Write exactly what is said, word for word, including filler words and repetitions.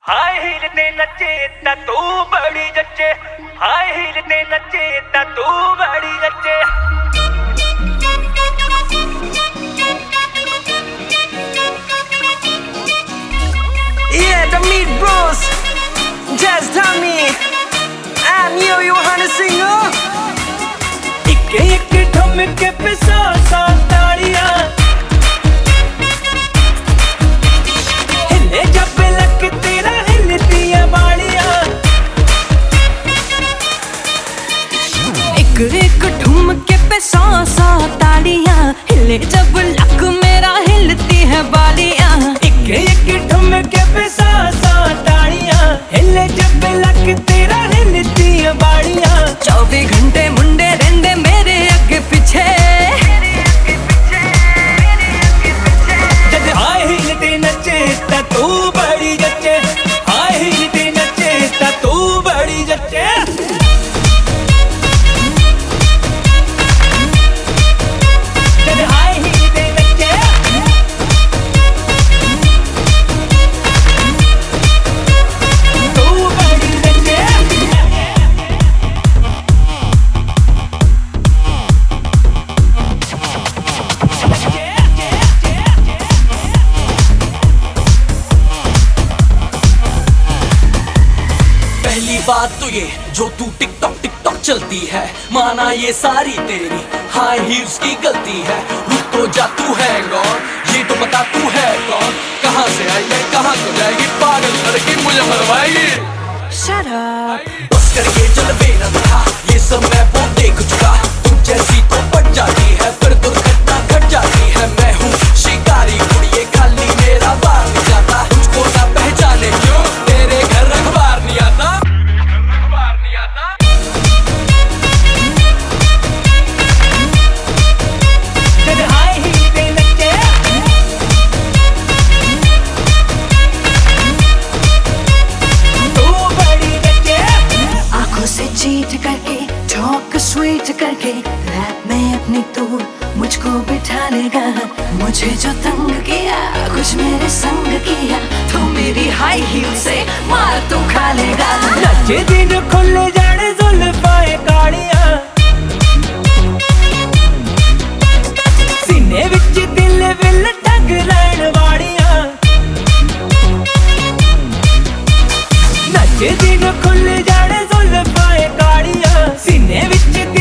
High heel ते नचे ता तू बड़ी जच्चे, हाय हील ते नचे ता तू बड़ी जच्चे। Yeah, the Meat Bros, Jazz Tommy, I'm Yo Yo Hana Singer. इक्के इक्के ठुमके पे सौ सौ तालियां, हिले जब लक तेरा हिलती है बालियां। एक एक ठुमके पे सौ सौ तालियां, हिले जब लक मेरा हिलती है बालियां। इक्के इक्के ठुमके पे सौ सौ तालियां, हिले जब लक तेरा हिलती है बालियां। चौबीस घंटे मुंडे रेंदे मेरे अगे पीछे, जद हाय हील ते नचे ता तू बड़ी जच्चे, हाय हील ते नचे ता तू बड़ी जच्चे। जद हाय हील ते नचे तू बड़ी जच्चे। पहली बात तो ये जो तू टिकटॉक टिकटॉक चलती है, माना ये सारी तेरी हाई हील्स की गलती है। रुक तो जा, तू है कौन ये तो बता, तू है कौन, कहाँ से आई है कहाँ को जाएगी, पागल करके मुझे मरवाएगी। Shut up. बस करके जलवे न दिखा, ये सब मैं वो देख चुका। तुम जैसी तो पट जाती है फिर दुर्घटना घट जाती है। मैं हूँ शिकारी कुड़िए, खाली मेरा बार नहीं जाता। तुझको ना पहचाने क्यों, तेरे घर अखबार नहीं आता, अखबार नहीं आता। जद हाय हील ते नचे तू बड़ी जच्चे। आंखों से चीट करके, टॉक स्वीट करके, रैप में अपनी तू मुझको बिठा लेगा। मुझे जो तंग किया, कुछ मेरे संग किया, तो मेरी हाई हील से मार तू खा लेगा। नचे दिन खुल जाने जुल्फाए कालियां, सीने विच दिल विल टग लैण वालियां। नचे दिन खुल जाने जुल्फाए कालियां, सीने विच